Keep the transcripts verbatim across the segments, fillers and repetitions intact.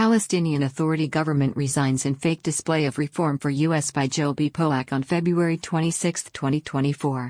Palestinian Authority government resigns in fake display of reform for U S by Joe B. Pollack on February twenty-sixth, twenty twenty-four.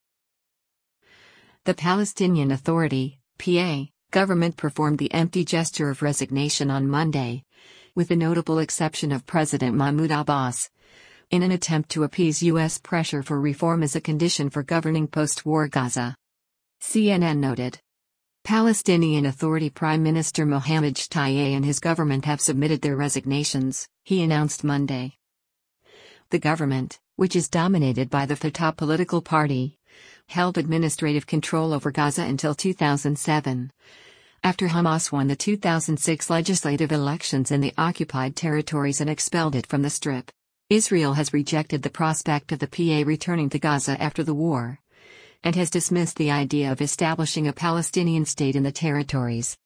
The Palestinian Authority, P A, government performed the empty gesture of resignation on Monday, with the notable exception of President Mahmoud Abbas, in an attempt to appease U S pressure for reform as a condition for governing post-war Gaza. C N N noted. Palestinian Authority Prime Minister Mohammed Shtayyeh and his government have submitted their resignations, he announced Monday. The government, which is dominated by the Fatah political party, held administrative control over Gaza until two thousand seven. After Hamas won the two thousand six legislative elections in the occupied territories and expelled it from the Strip. Israel has rejected the prospect of the P A returning to Gaza after the war, and has dismissed the idea of establishing a Palestinian state in the territories.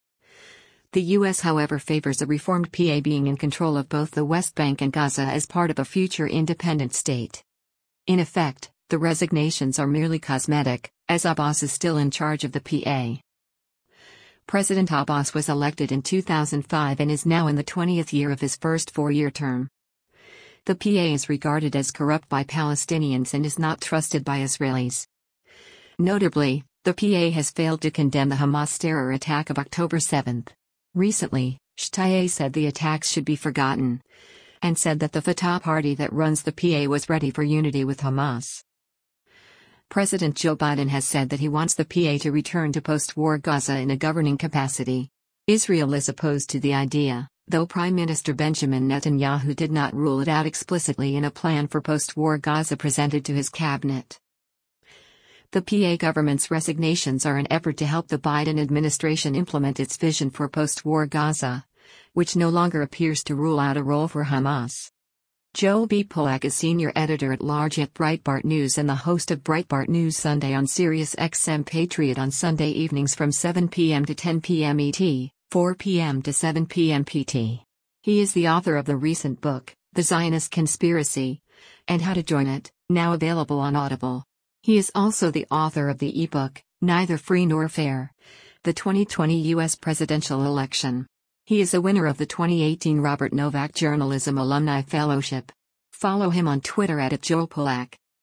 The U S, however, favors a reformed P A being in control of both the West Bank and Gaza as part of a future independent state. In effect, the resignations are merely cosmetic, as Abbas is still in charge of the P A. President Abbas was elected in two thousand five and is now in the twentieth year of his first four-year term. The P A is regarded as corrupt by Palestinians and is not trusted by Israelis. Notably, the P A has failed to condemn the Hamas terror attack of October seventh. Recently, Shtayyeh said the attacks should be forgotten, and said that the Fatah party that runs the P A was ready for unity with Hamas. President Joe Biden has said that he wants the P A to return to post-war Gaza in a governing capacity. Israel is opposed to the idea, though Prime Minister Benjamin Netanyahu did not rule it out explicitly in a plan for post-war Gaza presented to his cabinet. The P A government's resignations are an effort to help the Biden administration implement its vision for post-war Gaza, which no longer appears to rule out a role for Hamas. Joe B. Pollack is senior editor-at-large at Breitbart News and the host of Breitbart News Sunday on Sirius X M Patriot on Sunday evenings from seven p m to ten p m E T, four p m to seven p m P T. He is the author of the recent book, The Zionist Conspiracy, and How to Join It, now available on Audible. He is also the author of the ebook, Neither Free Nor Fair: The twenty twenty U S Presidential Election. He is a winner of the twenty eighteen Robert Novak Journalism Alumni Fellowship. Follow him on Twitter at Joe Pollack.